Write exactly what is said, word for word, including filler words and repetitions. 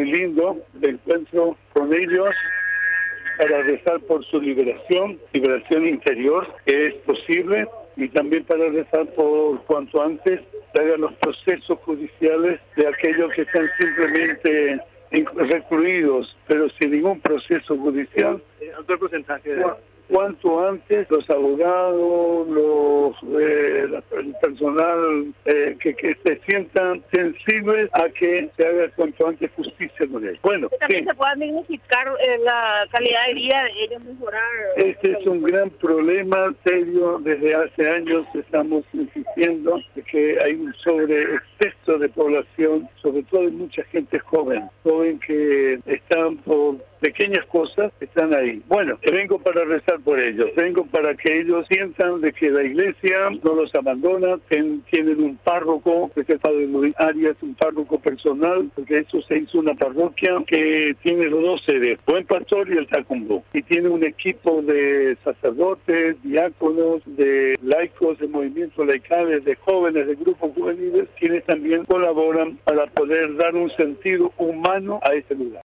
muy lindo de encuentro con ellos para rezar por su liberación, liberación interior, que es posible, y también para rezar por cuanto antes se hagan los procesos judiciales de aquellos que están simplemente recluidos, pero sin ningún proceso judicial. Otro porcentaje de... Cuanto antes los abogados, los eh, el personal eh, que, que se sientan sensibles a que se haga cuanto antes justicia con ellos. Bueno, también sí. se pueda dignificar eh, la calidad de vida de ellos, mejorar. Este es un gran problema serio. Desde hace años estamos insistiendo de que hay un sobreexceso de población, sobre todo de mucha gente joven, joven que están por pequeñas cosas, están ahí. Bueno, vengo para rezar por ellos, vengo para que ellos sientan de que la iglesia no los abandona, ten, tienen un párroco, que es el padre Luis Arias, un párroco personal, porque eso se hizo una parroquia que tiene los dos sedes, Buen Pastor y el Tacumbó, y tiene un equipo de sacerdotes, diáconos, de laicos, de movimientos laicales, de jóvenes, de grupos juveniles, quienes también colaboran para poder dar un sentido humano a este lugar.